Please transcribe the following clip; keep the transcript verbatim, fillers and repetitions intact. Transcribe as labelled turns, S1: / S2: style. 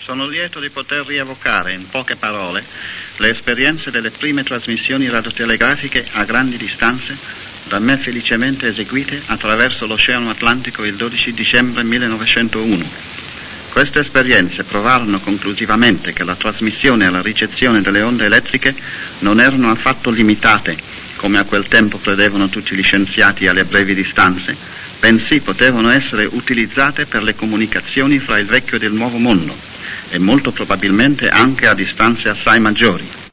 S1: Sono lieto di poter rievocare in poche parole le esperienze delle prime trasmissioni radiotelegrafiche a grandi distanze da me felicemente eseguite attraverso l'Oceano Atlantico il dodici dicembre millenovecentouno. Queste esperienze provarono conclusivamente che la trasmissione e la ricezione delle onde elettriche non erano affatto limitate, come a quel tempo credevano tutti gli scienziati, alle brevi distanze, bensì potevano essere utilizzate per le comunicazioni fra il vecchio ed il nuovo mondo, e molto probabilmente anche a distanze assai maggiori.